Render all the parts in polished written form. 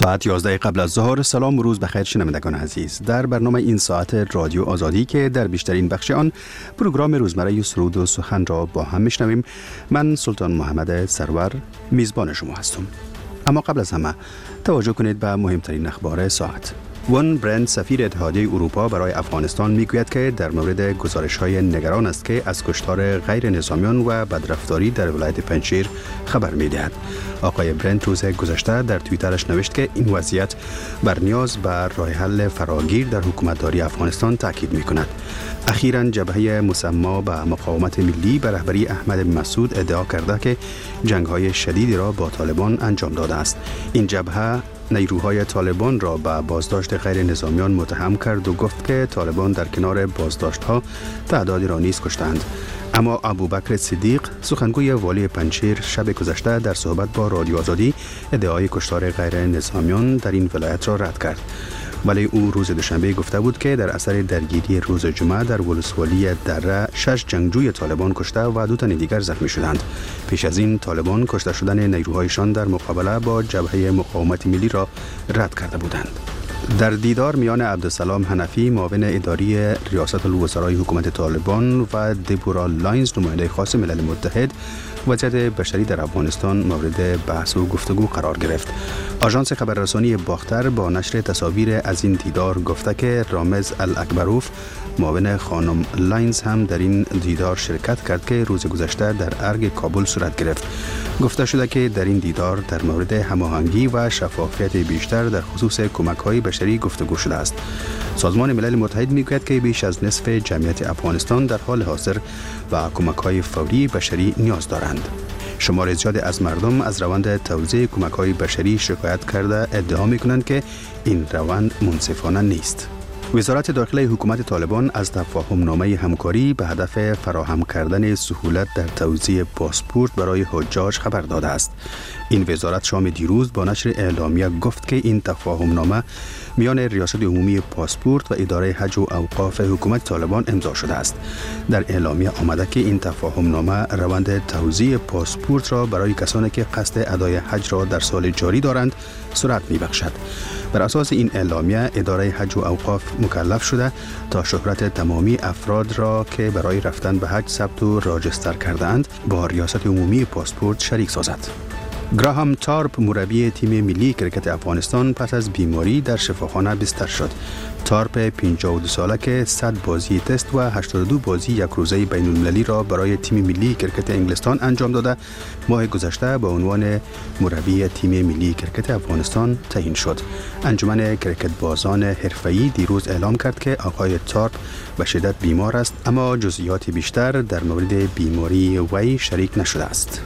ساعت 11 قبل از ظهر. سلام و روز بخیر شنوندگان عزیز. در برنامه این ساعت رادیو آزادی که در بیشترین بخش آن پروگرام روزمره سرود و سخن را با هم میشنویم، من سلطان محمد سرور میزبان شما هستم. اما قبل از همه توجه کنید به مهمترین اخبار ساعت. وان برند سفیر اتحادیه اروپا برای افغانستان میگوید که در مورد گزارش‌های نگران است که از کشتار غیر نظامیان و بدرفتاری در ولایت پنجشیر خبر می‌دهد. آقای برند روز گذشته در توییترش نوشت که این وضعیت بر نیاز به راه حل فراگیر در حکومتداری افغانستان تاکید می‌کند. اخیراً جبهه مسما به مقاومت ملی به رهبری احمد مسعود ادعا کرده که جنگ‌های شدیدی را با طالبان انجام داده است. این جبهه نیروهای طالبان را به بازداشت غیر نظامیان متهم کرد و گفت که طالبان در کنار بازداشت‌ها تعدادی را نیز کشتند. اما ابوبکر صدیق سخنگوی والی پنجشیر شب گذشته در صحبت با رادیو آزادی ادعای کشتار غیر نظامیان در این ولایت را رد کرد. ولی او روز دوشنبه گفته بود که در اثر درگیری روز جمعه در ولسوالی دره 6 جنگجوی طالبان کشته و 2 تن دیگر زخمی شدند. پیش از این طالبان کشته شدن نیروهایشان در مقابله با جبهه مقاومت ملی را رد کرده بودند. در دیدار میان عبدالسلام حنفی معاون اداری ریاست الوزرای حکومت طالبان و دبورا لاینز نماینده خاص ملل متحد، وضعیت بشری در افغانستان مورد بحث و گفتگو قرار گرفت. آژانس خبررسانی باختر با نشر تصاویر از این دیدار گفته که رامز الاکبروف معاون خانم لاینز هم در این دیدار شرکت کرد که روز گذشته در ارگ کابل صورت گرفت. گفته شده که در این دیدار در مورد هماهنگی و شفافیت بیشتر در خصوص کمک‌های بشری گفتگو شده است. سازمان ملل متحد می‌گوید که بیش از نصف جمعیت افغانستان در حال حاضر به کمک‌های فوری بشری نیاز دارند. شمار زیادی از مردم از روند توزیع کمک‌های بشری شکایت کرده ادعا می‌کنند که این روند منصفانه نیست. وزارت داخلی حکومت طالبان از تفاهم‌نامه همکاری به هدف فراهم کردن سهولت در توزیع پاسپورت برای حجاج خبر داده است. این وزارت شام دیروز با نشر اعلامیه گفت که این تفاهم‌نامه میان ریاست عمومی پاسپورت و اداره حج و اوقاف حکومت طالبان امضا شده است. در اعلامیه آمده که این تفاهم‌نامه روند توزیع پاسپورت را برای کسانی که قصد ادای حج را در سال جاری دارند سرعت می‌بخشد. بر اساس این اعلامیه اداره حج و اوقاف مکلف شده تا شهرت تمامی افراد را که برای رفتن به حج ثبت و راجستر کرده‌اند با ریاست عمومی پاسپورت شریک سازد. گراهام تارپ مربی تیم ملی کرکت افغانستان پس از بیماری در شفاخانه بستر شد. تارپ 52 ساله که 100 بازی تست و 82 بازی یک روزه بین المللی را برای تیم ملی کرکت انگلستان انجام داده، ماه گذشته به عنوان مربی تیم ملی کرکت افغانستان تعیین شد. انجمن کرکت بازان حرفه‌ای دیروز اعلام کرد که آقای تارپ به شدت بیمار است، اما جزئیات بیشتر در مورد بیماری وی شریک نشده است.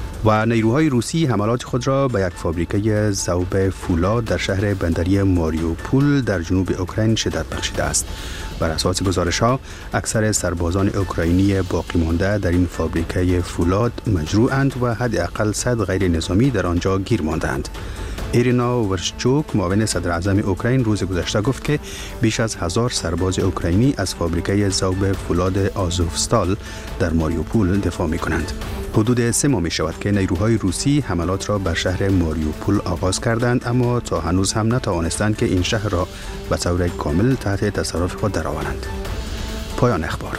و نیروهای روسی حملات خود را به یک فابریکه ذوب فولاد در شهر بندری ماریوپول در جنوب اوکراین شدت بخشیده است. بر اساس گزارش‌ها اکثر سربازان اوکراینی باقی مانده در این فابریکه فولاد مجروحند و حداقل 100 غیر نظامی در آنجا گیر مانده‌اند. ایرینا ورشچوک معاون صدر اعظم اوکراین روز گذشته گفت که بیش از 1000 سرباز اوکراینی از فابریکه ذوب فولاد آزوفستال در ماریوپول دفاع می‌کنند. حدود 3 ماه می‌شود که نیروهای روسی حملات را بر شهر ماریوپول آغاز کردند، اما تا هنوز هم نتوانستند که این شهر را به طور کامل تحت تصرف خود درآورند. پایان اخبار.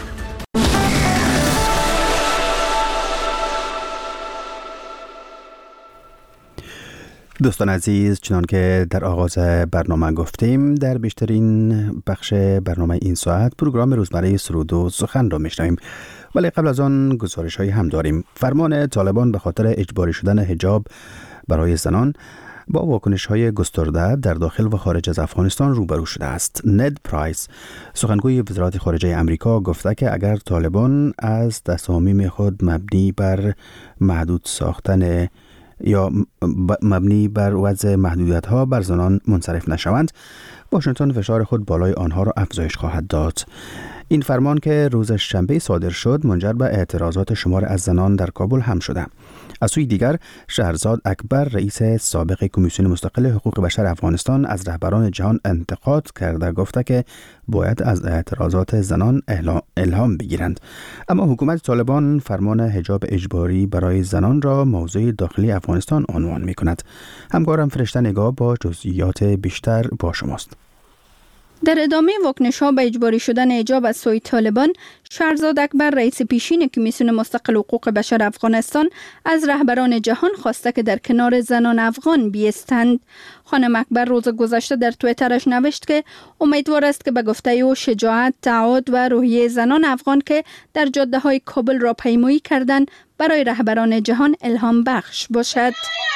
دوستان عزیز، چنان که در آغاز برنامه گفتیم، در بیشترین بخش برنامه این ساعت پروگرام روزمره سرود و سخن را میشنویم، ولی قبل از آن گزارش هایی هم داریم. فرمان طالبان به خاطر اجباری شدن حجاب برای زنان با واکنش های گسترده در داخل و خارج از افغانستان روبرو شده است. ند پرایس سخنگوی وزارت خارجه امریکا گفته که اگر طالبان از تصامیم خود مبنی بر محدود ساختن یا مبنی بر وضع محدودیت‌ها بر زنان منصرف نشوند، واشنگتن فشار خود بالای آنها را افزایش خواهد داد. این فرمان که روز شنبه صادر شد منجر به اعتراضات شمار از زنان در کابل هم شده. از سوی دیگر شهرزاد اکبر رئیس سابق کمیسیون مستقل حقوق بشر افغانستان از رهبران جهان انتقاد کرده گفته که باید از اعتراضات زنان الهام بگیرند. اما حکومت طالبان فرمان حجاب اجباری برای زنان را موضوع داخلی افغانستان عنوان می کند. همکارم فرشته نگاه با جزئیات بیشتر با شماست. در ادامه واکنش‌ها به اجباری شدن حجاب از سوی طالبان، شهرزاد اکبر رئیس پیشین کمیسیون مستقل حقوق بشر افغانستان از رهبران جهان خواسته که در کنار زنان افغان بایستند. خانم اکبر روز گذشته در توییترش نوشت که امیدوار است که به گفته او شجاعت، تعهد و روحیه زنان افغان که در جاده‌های کابل را پیمایی کردند برای رهبران جهان الهام بخش باشد.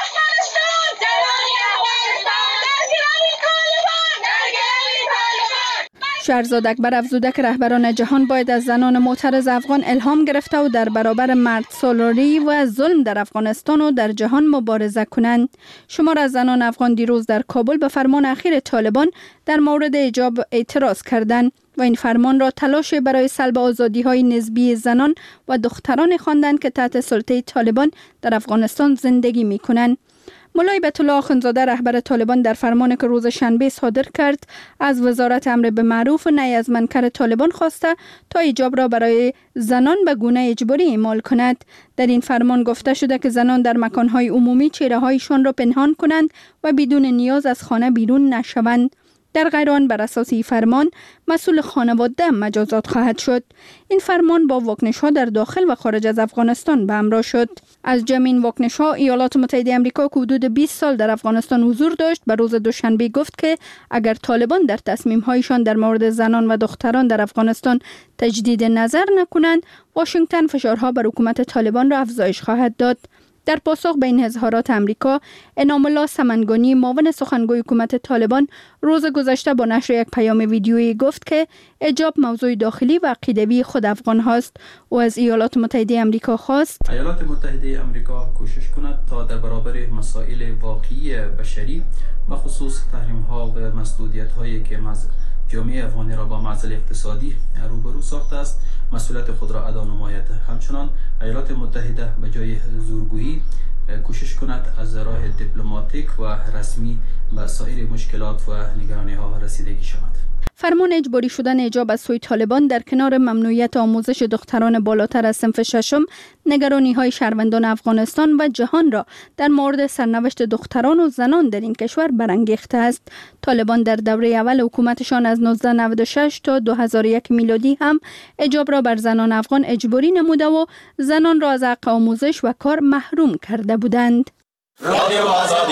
شهرزاد اکبر افزوده که رهبران جهان باید از زنان معترض افغان الهام گرفته و در برابر مرد سالاری و ظلم در افغانستان و در جهان مبارزه کنند. شمار از زنان افغان دیروز در کابل به فرمان اخیر طالبان در مورد حجاب اعتراض کردند و این فرمان را تلاش برای سلب آزادی‌های نسبی زنان و دختران خواندند که تحت سلطه طالبان در افغانستان زندگی می‌کنند. مولای بیت الله آخوندزاده رهبر طالبان در فرمانی که روز شنبه صادر کرد از وزارت امر به معروف و نهی از منکر طالبان خواسته تا حجاب را برای زنان به گونه اجباری اعمال کند. در این فرمان گفته شده که زنان در مکانهای عمومی چهره‌هایشان را پنهان کنند و بدون نیاز از خانه بیرون نشوند. در غیر آن بر اساس این فرمان مسئول خانواده مجازات خواهد شد. این فرمان با واکنش‌ها در داخل و خارج از افغانستان به همراه شد. از جمع این واکنش‌ها ایالات متحده آمریکا که حدود 20 سال در افغانستان حضور داشت به روز دوشنبه گفت که اگر طالبان در تصمیم‌هایشان در مورد زنان و دختران در افغانستان تجدید نظر نکنند، واشنگتن فشارها بر حکومت طالبان را افزایش خواهد داد. در پاسخ به این اظهارات امریکا، انعام الله سمنگانی معاون سخنگوی حکومت طالبان روز گذشته با نشر یک پیام ویدیویی گفت که حجاب موضوع داخلی و عقیدوی خود افغان هاست و از ایالات متحده آمریکا خواست ایالات متحده آمریکا کوشش کند تا در برابر مسائل واقعی بشری و خصوص تحریم ها و مسدودیت هایی که جامعه افغانی را با معضل اقتصادی روبرو ساخته است مسئولیت خود را ادا نماید. همچنان ایالات متحده به جای زورگویی کوشش کند از راه دیپلماتیک و رسمی به سایر مشکلات و نگرانی ها رسیدگی شود. فرمان اجباری شدن حجاب از سوی طالبان در کنار ممنوعیت آموزش دختران بالاتر از صنف ششم، نگرانی‌های شهروندان افغانستان و جهان را در مورد سرنوشت دختران و زنان در این کشور برانگیخته است. طالبان در دوره اول حکومتشان از 1996 تا 2001 میلادی هم حجاب را بر زنان افغان اجباری نموده و زنان را از حق آموزش و کار محروم کرده بودند. رادیو آزادی.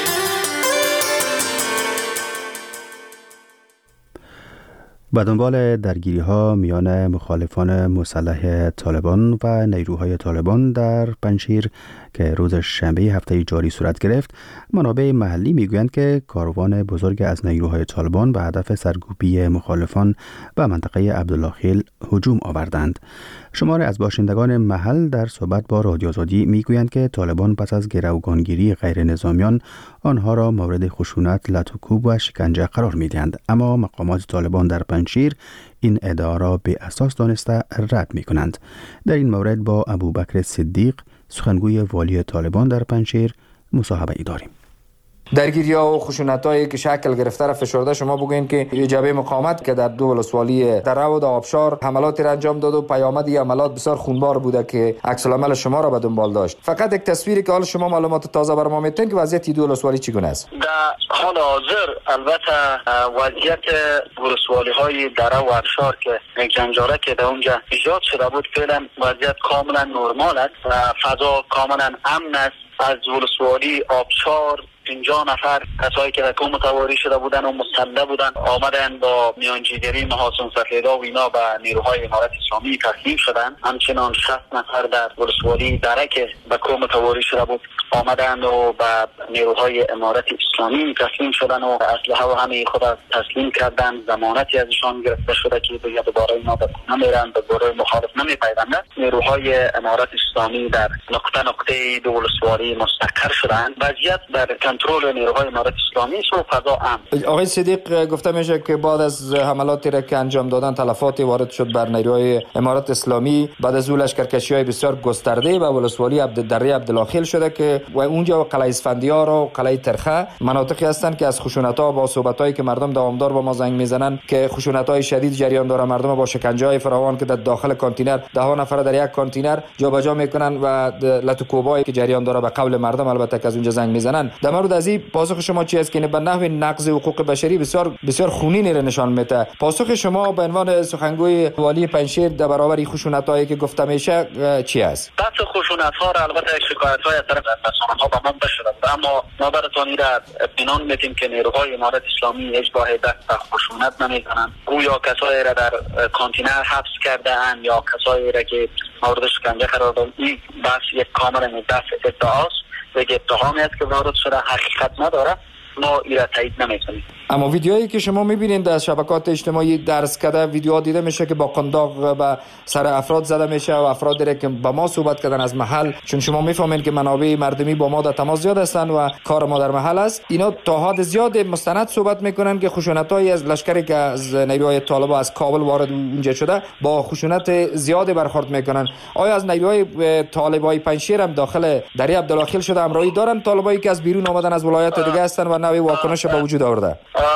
به دنبال درگیری‌ها میان مخالفان مسلح طالبان و نیروهای طالبان در پنجشیر که روز شنبه هفته جاری صورت گرفت، منابع محلی میگویند که کاروان بزرگ از نیروهای طالبان به هدف سرکوبی مخالفان به منطقه عبدالله هجوم آوردند. شماری از باشندگان محل در صحبت با رادیو آزادی میگویند که طالبان پس از گروگانگیری غیر نظامیان آنها را مورد خشونت، لط و کوب و شکنجه قرار میدهند، اما مقامات طالبان در پنجشیر این ادعا را به اساس دانسته رد میکنند. در این مورد با ابوبکر صدیق سخنگوی والی طالبان در پنجشیر مصاحبه ای داریم. درگیری‌ها و خشونت‌هایی که شکل گرفته را فشرده شما بگوین که جبهه مقاومت که در دو ولسوالی دره و آبشار حملاتی را انجام داد و پیامد این حملات بسیار خونبار بوده که عکس العمل شما را به دنبال داشت. فقط یک تصویری که حال شما معلومات تازه بر ما میتین که وضعیت دو ولسوالی چگونه است؟ در حال حاضر البته وضعیت ولسوالی‌های دره و آبشار که جنجاله که در اونجا ایجاد شده بود فعلا وضعیت کاملا نرمال است و فضا کاملا امن است. از ولسوالی آبشار 50 نفر کسایی که رکوم متواری شده بودن و مسلح بودن آمدن با میانجیگری محاسن سفیدا و اینا به نیروهای امارت اسلامی تسلیم شدن. همچنان 60 نفر در ولسوالی دره که به کوم متواری شده بود آمدن و به نیروهای امارت اسلامی تسلیم شدن و اسلحه و همه خود تسلیم کردن. ضمانتی ازشان گرفته شده که دیگه دوباره اینا به نمیرن، به گروه مخالف نمیپیوندن. نیروهای امارت اسلامی در نقطه دو ولسوالی مستقر شدن. وضعیت در کنترل نیروهای امارت اسلامی است و فضا امن. آقای صدیق، گفته میشه که بعد از حملاتی را که انجام دادن تلفات وارد شد بر نیروهای امارت اسلامی، بعد از اون لشکرکشی‌های بسیار گسترده به ولسوالی دره عبدالله شده که و اونجا قلعه اسفندیار و قلعه ترخه مناطقی هستند که از خشونت‌ها با صحبت‌هایی که مردم دوامدار با ما زنگ میزنن که خشونت‌های شدید جریان داره، مردم با شکنجه‌های فراوان که در داخل کانتینر 10 نفر در یک کانتینر جابجا میکنن و لطوکوبایی که جریان داره به قول مردم البته که از اونجا زنگ میزنن. در مورد از این پاسخ شما چی است که به نحو نقض حقوق بشری بسیار خونین را نشان میده؟ پاسخ شما به عنوان سخنگوی والی پنجشیر در برابر خشونت‌هایی که گفته میشه چی است؟ بحث خشونت‌ها را البته شکایت‌های از طرف رسانه‌ها به ما شده، اما ما براتون را اطمینان میدیم که نیروهای امارت اسلامی هیچ گاه دست به خشونت نمیزنند. گویا کسایی را در کانتینر حبس کرده اند یا کسایی را که مورد شکنجه قرار دادن. این بحث یک کاملا دست ادعاست و یک اتهامی است که وارد شده، حقیقت نداره. ما این را تایید نمی‌کنیم. اما ویدیوهایی که شما می‌بینید در شبکات اجتماعی درس کرده ویدیوها دیده میشه که با قنداق به سر افراد زده میشه و افرادی که با ما صحبت کردن از محل، چون شما میفهمین که منابع مردمی با ما در تماس زیاد هستند و کار ما در محل است، اینا تا حد زیاد مستند صحبت میکنن که خشونت‌های از لشکری که از نیروهای طالبان از کابل وارد اونجا شده با خشونت زیاد برخورد میکنن. آیا از نیروهای طالبای پنجشیر هم داخل دره عبدالله شده همراهی دارن طالبایی که از بیرون آمدن از ولایت دیگه هستن و نوع واکنش به وجود آورده؟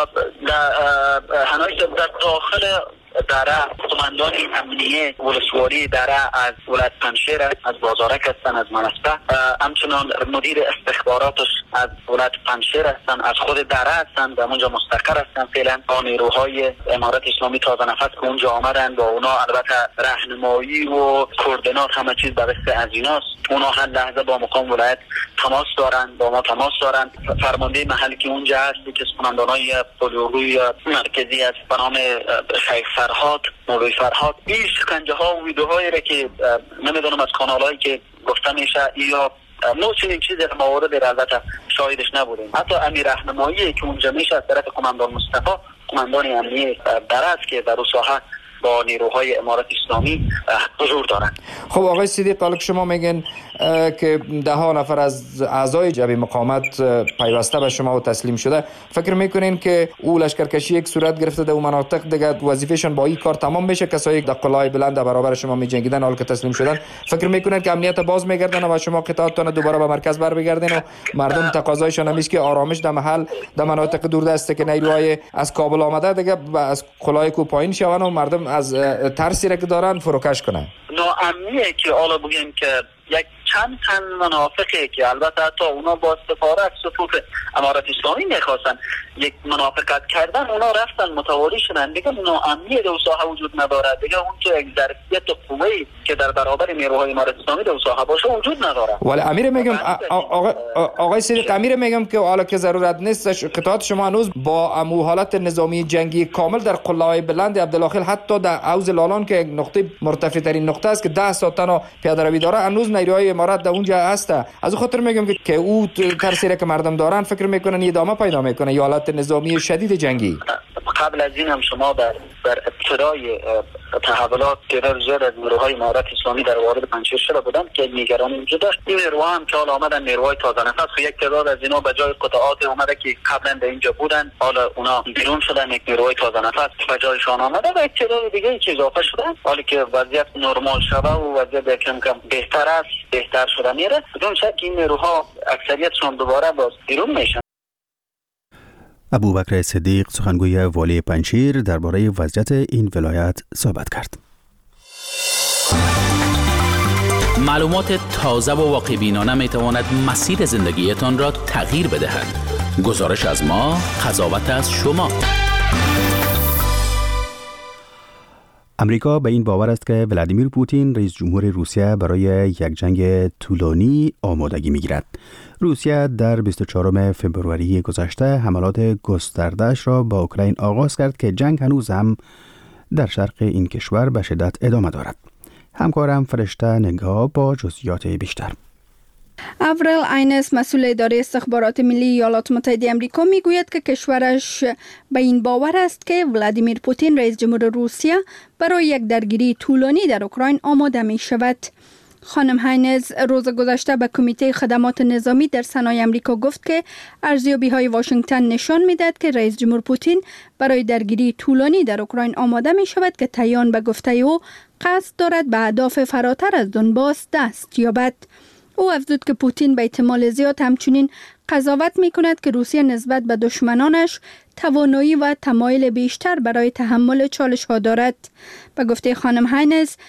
هنوز در داخل دره قماندان امنیه ولسوالی دره از ولایت پنجشیر از بازارک هستن، از منصبه، همچنان مدیر استخباراتش از ولایت پنجشیر هستن، از خود دره هستن، در اونجا مستقر هستن فعلا. با نیروهای امارت اسلامی تازه نفس که اونجا آمدن با اونا البته راهنمایی و کوردینات همه چیز به دست از ایناست. اونا هر لحظه با مقام ولایت تماس دارن، با ما تماس دارن. فرمانده محلی که اونجا هست که قماندانای قلوی مرکزی است به نام شیخ مولوی فرهاد، این شکنجه ها و ویدیوهایی را که نمیدونم از کانالایی که گفته میشه یا چنین چیزی موارد البته شاهدش نبودیم. حتی امیر راهنمایی که اونجا میشه از طرف قماندان مصطفی، قماندان امنیه درست که در ساحه با نیروهای امارت اسلامی حضور دارند. خب آقای صدیق، حالا که شما میگن که 10 نفر از اعضای جبهه مقاومت پیوسته به شما و تسلیم شده، فکر میکنین که او لشکرکشی یک صورت گرفته در اون مناطق دیگه وظیفهشون با این کار تمام میشه؟ کسایی که در قلعه بلند برابر شما میجنگیدن حال که تسلیم شدن، فکر میکنن که امنیت باز میگردن و شما قطعاتتون دوباره به مرکز بر بگردین و مردم تقاضایشون همیشه که آرامش در محل در مناطق دوردسته که نیروهای از کابل آمده دیگه از قلعه کو پایین شون و مردم از ترسی را که دارن فروکش کنن؟ ناامنیه که حالا بگیم که یک چند تن منافقه که البته حتی اونا با استفاده از صفوف امارت اسلامی میخواستن یک منافقت کردن، اونا رفتن متواری شدن دیگه. ناامنی در ساحه وجود نداره دیگه. اون تو یک ظرفیت قوی که در برابر نیروهای امارت اسلامی در ساحه باشه وجود نداره. ولی امیر میگم آقای صدیق، امیر میگم که حالا که ضرورت نیست قطعات شما هنوز با امو حالت نظامی جنگی کامل در قلعه بلند عبدالله حتی در حوض لالان که نقطه مرتفع ترین نقطه است که 10 ساعت پیاده روی داره، هنوز نیروهای امارات در اونجا هست. از خاطر میگم که او ترسی که مردم دارن فکر میکنن ادامه پیدا میکنه یا حالت نظامی شدید جنگی. قبل از این هم شما در ابتدای تحولات تعداد زیاد از نیروهای امارت اسلامی در وارد پنجشیر شده بودند که نگرانی وجود داشت. این نیروها هم که حالا آمدن نیروهای تازه نفس، یک تعداد از اینا به جای قطعات اومده که قبلا در اینجا بودن حالا اونا بیرون شدن، یک نیروهای تازه نفس به جایشان آمده و یک تعداد دیگه که اضافه شدن. حالا که وضعیت نرمال شده و وضعیت کم بهتر است، بهتر شده میره، بدون شک این نیروها اکثریتشون دوباره باز بیرون میشن. ابوبکر صدیق، سخنگوی والی پنجشیر، درباره وضعیت این ولایت صحبت کرد. معلومات تازه و واقع بینانه می تواند مسیر زندگیتان را تغییر بدهد. گزارش از ما، قضاوت از شما. امریکا به این باور است که ولادیمیر پوتین رئیس جمهور روسیه برای یک جنگ طولانی آمادگی می‌گیرد. روسیه در 24 فوریه گذشته حملات گسترده‌اش را با اوکراین آغاز کرد که جنگ هنوز هم در شرق این کشور به شدت ادامه دارد. همکارم فرشته نگاه با جزئیات بیشتر. اورل اینس، مسئول اداره استخبارات ملی ایالات متحده آمریکا، میگوید که کشورش به این باور است که ولادیمیر پوتین رئیس جمهور روسیه برای یک درگیری طولانی در اوکراین آماده می شود. خانم هاینز روز گذشته به کمیته خدمات نظامی در سنای امریکا گفت که ارزیابی‌های واشنگتن نشان می‌دهد که رئیس جمهور پوتین برای درگیری طولانی در اوکراین آماده می‌شود که طیان به گفته او قصد دارد به اهداف فراتر از دونباس دست یابد. او افزود که پوتین به احتمال زیاد همچنین قضاوت می‌کند که روسیه نسبت به دشمنانش توانایی و تمایل بیشتر برای تحمل چالش‌ها دارد. به گفته خانم هاینز